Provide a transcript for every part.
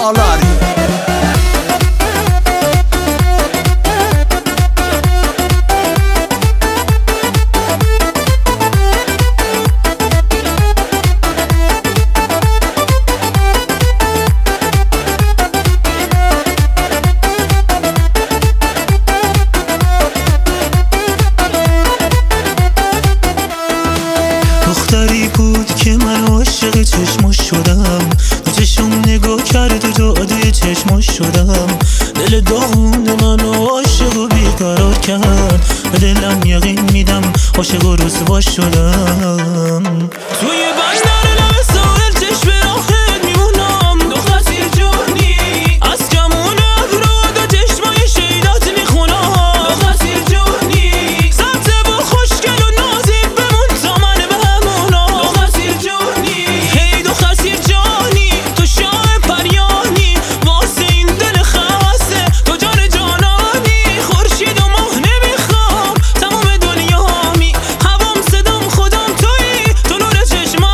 Salari. دختری بود که من عاشق چشماش شدم، تو چشم نگاه کرد و جاده چشماش شدم. دل داغون منو عاشق و بیقرار کرد، به دلم یقین میدم عاشق و رسوا شدم. توی بندر لب ساحل چشم راهت میمونم، دختر سیر جانی از کمون ابرو دو چشمای شیدات میخونم. دختر سیر جانی سبز و خوشگل و نازی بمون تا من بمونم. دختر سیر جانی هی دختر سیر جانی تو شاه پریانی، واسه این دل خسته تو جان جانانی. خورشید و ماه نمیخوام تمام دنیامی، هوام صدام خودم تویی تو نور چشمامی.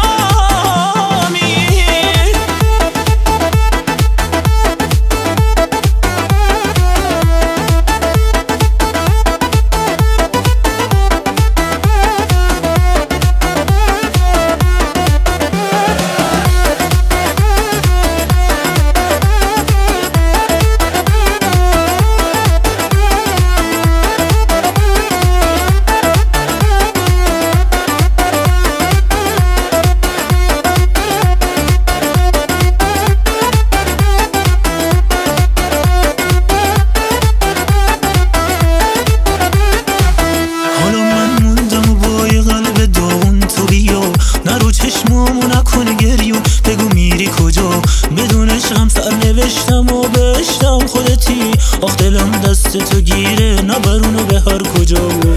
نرو چشمامو نکنه گریون، بگو میری کجا؟ بدون عشقم سر نوشتم و بهشتم خودتی. آخ دلم دست تو گیره نبرونو به هر کجا.